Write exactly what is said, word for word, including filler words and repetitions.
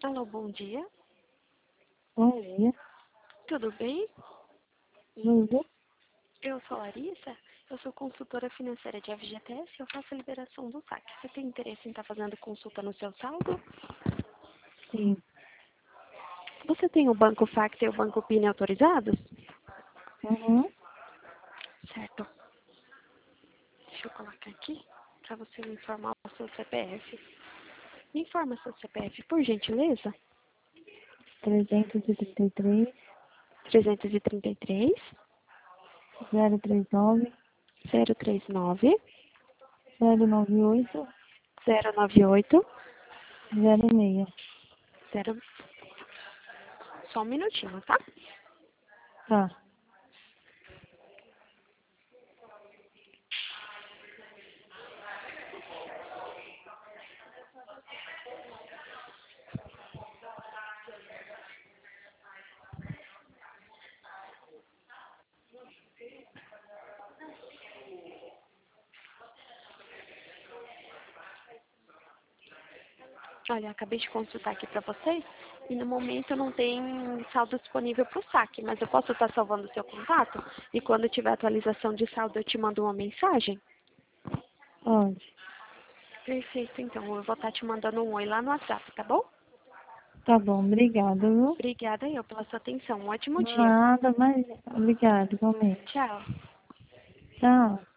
Alô, bom dia. Bom dia. Tudo bem? Tudo? Eu sou Larissa. Eu sou consultora financeira de F G T S e eu faço a liberação do saque. Você tem interesse em estar fazendo consulta no seu saldo? Sim. Você tem o Banco Facta e o Banco Pini autorizados? Uhum. Certo. Deixa eu colocar aqui para você me informar o seu C P F. Me informa seu C P F, por gentileza. trezentos e trinta e três, trezentos e trinta e três, zero três nove, zero três nove, zero nove oito, zero nove oito, zero seis. zero. Só um minutinho, tá? Tá. Olha, acabei de consultar aqui para vocês e no momento não tem saldo disponível para o saque, mas eu posso estar salvando o seu contato e quando tiver atualização de saldo eu te mando uma mensagem? Pode. Perfeito, então eu vou estar te mandando um oi lá no WhatsApp, tá bom? Tá bom, obrigada, viu? Obrigada eu pela sua atenção. Um ótimo dia. Nada, mas obrigada, igualmente. Tchau. Tchau.